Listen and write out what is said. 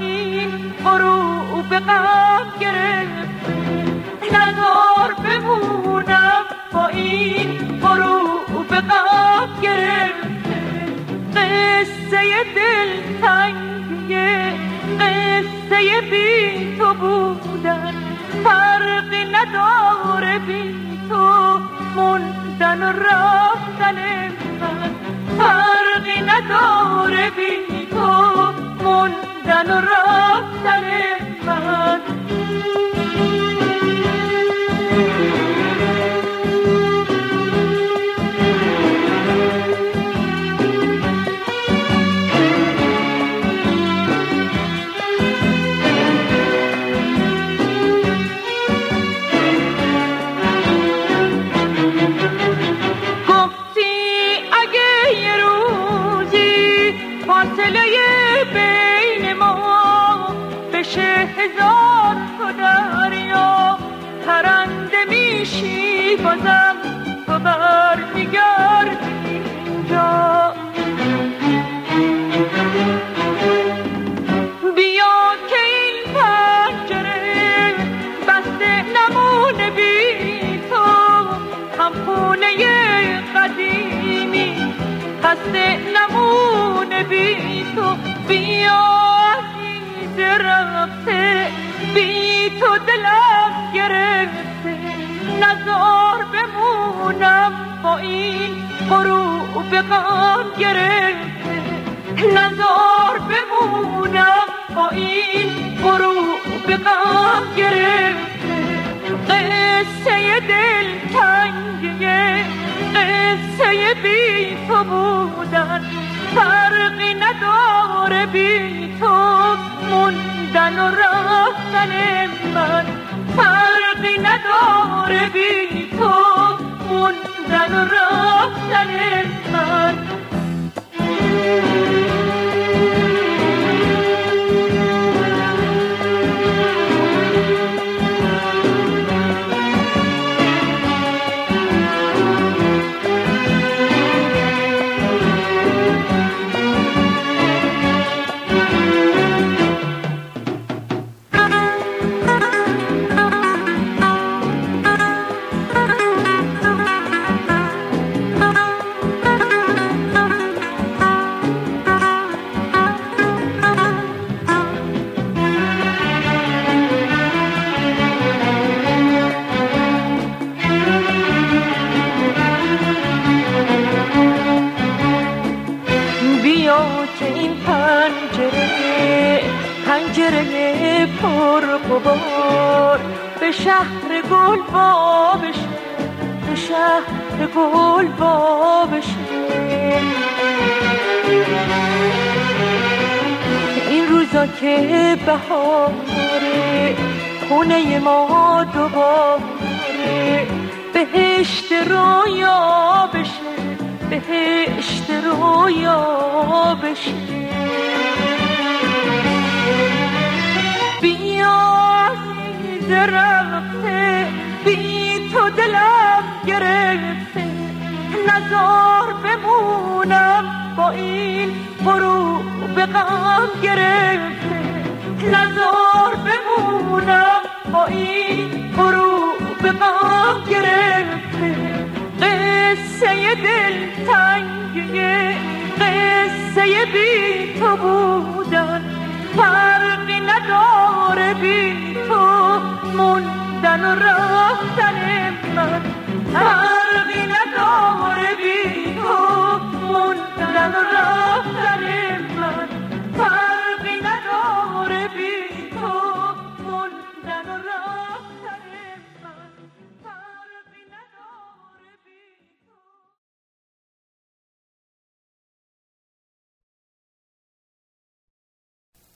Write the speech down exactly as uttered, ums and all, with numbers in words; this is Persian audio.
این فرو به غم گرفته، نزار بمونم با این فرو به غم گرفته. قصه دلتنگیه، قصه بی تو بودن، فرقی نداره بی تو موندن و رفتن من، فرقی نداره بی تو موندن و رفتن من. هزار تو دریا پرنده میشی، بازم تو بر میگردی اینجا. بیا که این پنجره بسته نمونه بی تو، هم خونه قدیمی خسته نمونه بی تو. بیا رفته بی تو دلم گرفته، نزار بمونم با این فرو به غم گرفته، نزار بمونم با این فرو به غم گرفته. قصه دلتنگیه، قصه بی تو بودن، فرقی نداره بی تو موندن و رفتن من، فرقی نداره بی تو موندن و رفتن من. پنجره پر غبار به شهر گل وا بشه، به شهر گل وا بشه. این روزا که بهاره خونه ما دوباره بهشت رویا بشه، بهشت رویا بشه. رفته بی تو دلم گرفته، نزار بمونم با این فرو به غم گرفته، نزار بمونم با این فرو به غم گرفته. قصه دلتنگیه، قصه بی تو بودن، فرقی نداره بی تو موندن و رفتن من، فرقی نداره بی تو موندن و رفتن